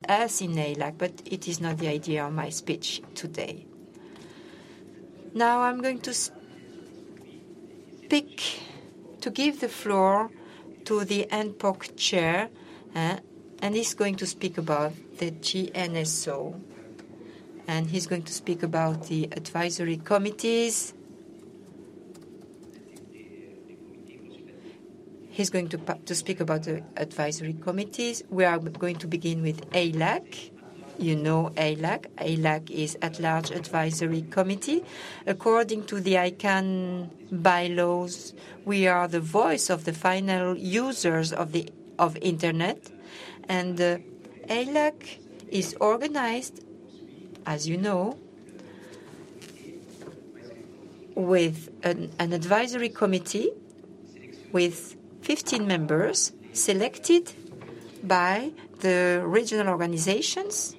us in EILAC, but it is not the idea of my speech today. Now I'm going to give the floor to the NPOC chair, and he's going to speak about the GNSO. And he's going to speak about the advisory committees. He's going to speak about the advisory committees. We are going to begin with EILAC. You know EILAC. EILAC is At-Large Advisory Committee. According to the ICANN bylaws, we are the voice of the final users of Internet. And EILAC is organized, as you know, with an advisory committee with 15 members selected by the regional organizations.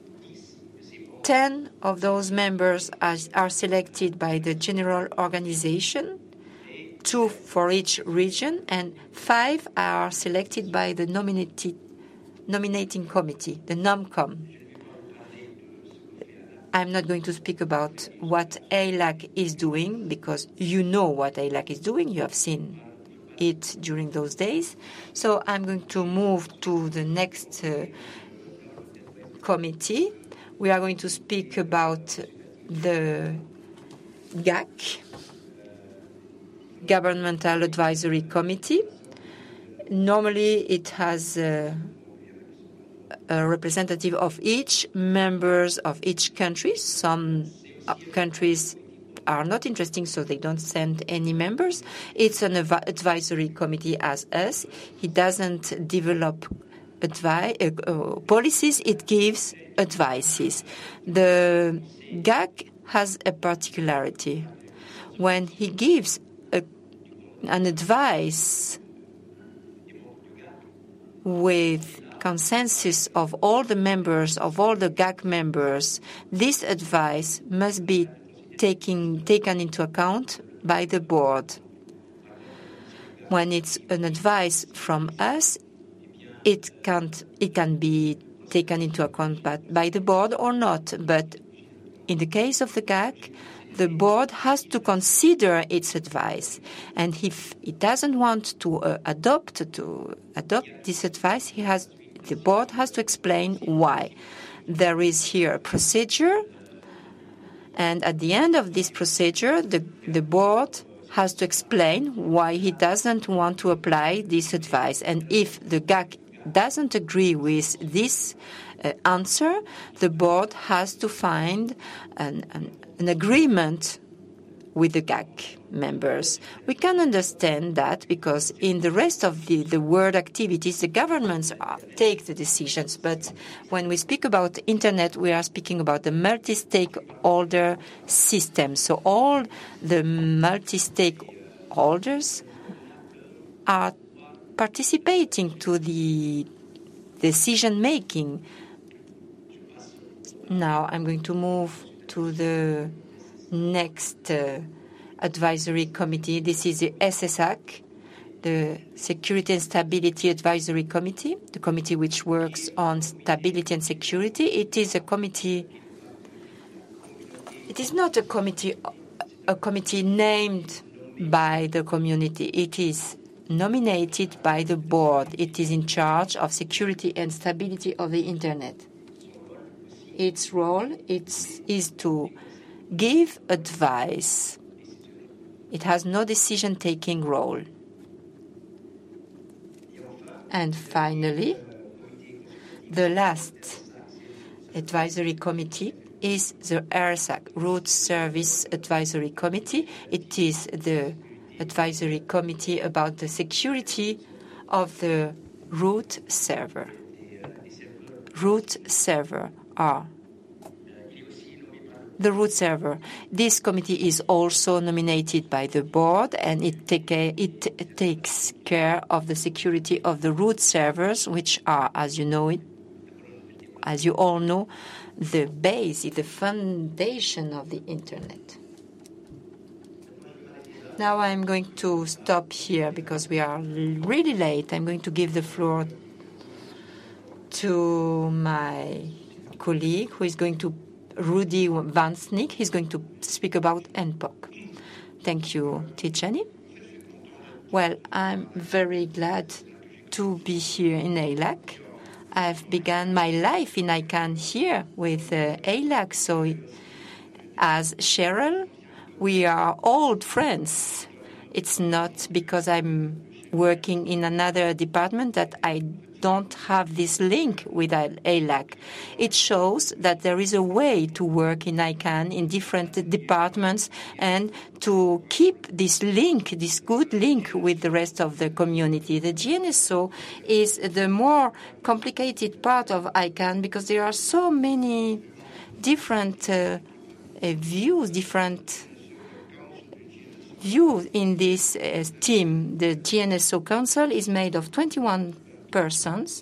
10 of those members are selected by the general organization, 2 for each region, and 5 are selected by the nominating committee, the NOMCOM. I'm not going to speak about what EILAC is doing, because you know what EILAC is doing. You have seen it during those days. So I'm going to move to the next committee. We are going to speak about the GAC, Governmental Advisory Committee. Normally, it has a representative of each members of each country. Some countries are not interesting, so they don't send any members. It's an advisory committee as us. It doesn't develop policies, it gives advices. The GAC has a particularity. When he gives an advice with consensus of all the members, of all the GAC members, this advice must be taken into account by the board. When it's an advice from us, it can be taken into account by the board or not. But in the case of the GAC, the board has to consider its advice. And if it doesn't want to adopt this advice, the board has to explain why. There is here a procedure, and at the end of this procedure, the board has to explain why he doesn't want to apply this advice. And if the GAC doesn't agree with this answer, the board has to find an agreement with the GAC members. We can understand that because in the rest of the world activities, the governments take the decisions. But when we speak about Internet, we are speaking about the multi-stakeholder system. So all the multi-stakeholders are participating to the decision-making. Now I'm going to move to the next advisory committee. This is the SSAC, the Security and Stability Advisory Committee, the committee which works on stability and security. It is a committee. It is not a committee named by the community. It is nominated by the board. It is in charge of security and stability of the Internet. Its role is to give advice. It has no decision-taking role. And finally, the last advisory committee is the RSAC, Root Service Advisory Committee. It is the advisory committee about the security of the root server. Root server are the root server. This committee is also nominated by the board, and it takes care of the security of the root servers, which are, as you all know, the base, the foundation of the Internet. Now I'm going to stop here because we are really late. I'm going to give the floor to to my colleague, who is going to, Rudy Van Snick. He's going to speak about NPOC. Thank you, Tijani. Well, I'm very glad to be here in EILAC. I've begun my life in ICANN here with EILAC. So as Cheryl, we are old friends. It's not because I'm working in another department that I don't have this link with EILAC. It shows that there is a way to work in ICANN in different departments and to keep this link, this good link with the rest of the community. The GNSO is the more complicated part of ICANN because there are so many different views, different views in this team. The GNSO Council is made of 21 persons.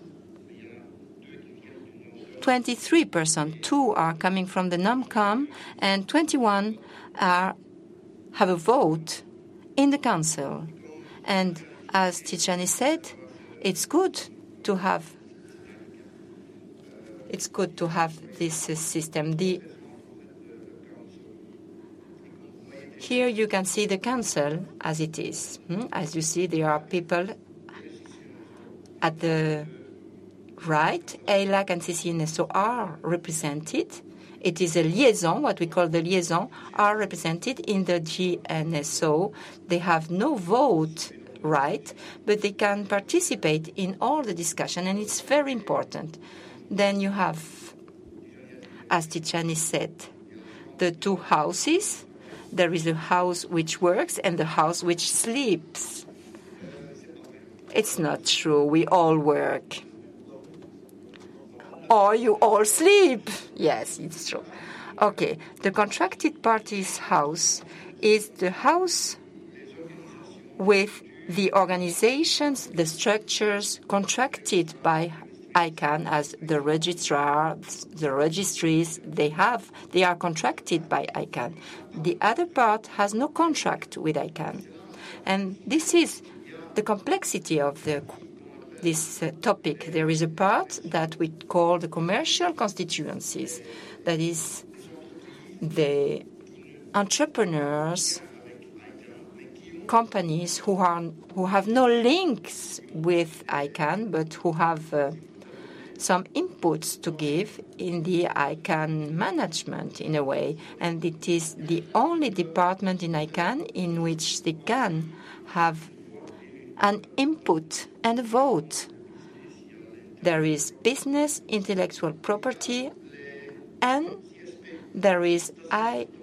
23%, 2 are coming from the NOMCOM, and 21 have a vote in the council. And as Tijani said, it's good to have this system. Here you can see the council as it is. As you see, there are people at the right. EILAC and CCNSO are represented. It is a liaison, what we call the liaison, are represented in the GNSO. They have no vote right, but they can participate in all the discussion, and it's very important. Then you have, as Tijani said, the two houses. There is a house which works and the house which sleeps. It's not true. We all work. Or you all sleep. Yes, it's true. Okay, the contracted parties house is the house with the organizations, the structures contracted by ICANN as the registrars, the registries. They are contracted by ICANN. The other part has no contract with ICANN. And this is the complexity of this topic. There is a part that we call the commercial constituencies. That is the entrepreneurs, companies who have no links with ICANN, but who have some inputs to give in the ICANN management in a way. And it is the only department in ICANN in which they can have an input and a vote. There is business, intellectual property, and there is